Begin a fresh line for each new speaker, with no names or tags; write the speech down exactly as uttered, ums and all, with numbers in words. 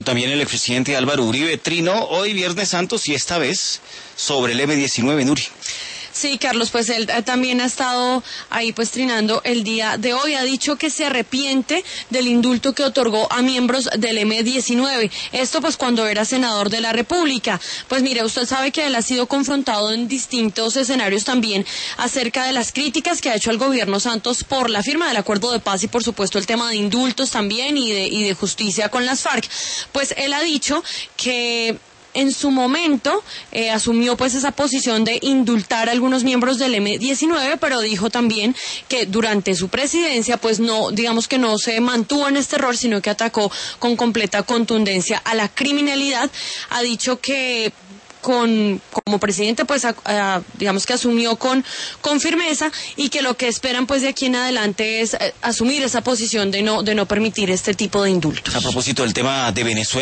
También el expresidente Álvaro Uribe trinó hoy Viernes Santo y esta vez sobre el eme diecinueve, Nuri.
Sí, Carlos, pues él también ha estado ahí pues trinando el día de hoy. Ha dicho que se arrepiente del indulto que otorgó a miembros del eme diecinueve. Esto pues cuando era senador de la República. Pues mire, usted sabe que él ha sido confrontado en distintos escenarios también acerca de las críticas que ha hecho el gobierno Santos por la firma del acuerdo de paz y por supuesto el tema de indultos también y de, y de justicia con las FARC. Pues él ha dicho que en su momento eh, asumió pues esa posición de indultar a algunos miembros del eme diecinueve, pero dijo también que durante su presidencia pues no, digamos que no se mantuvo en este error, sino que atacó con completa contundencia a la criminalidad. Ha dicho que con como presidente pues a, a, digamos que asumió con con firmeza y que lo que esperan pues de aquí en adelante es eh, asumir esa posición de no de no permitir este tipo de indultos.
A propósito del tema de Venezuela.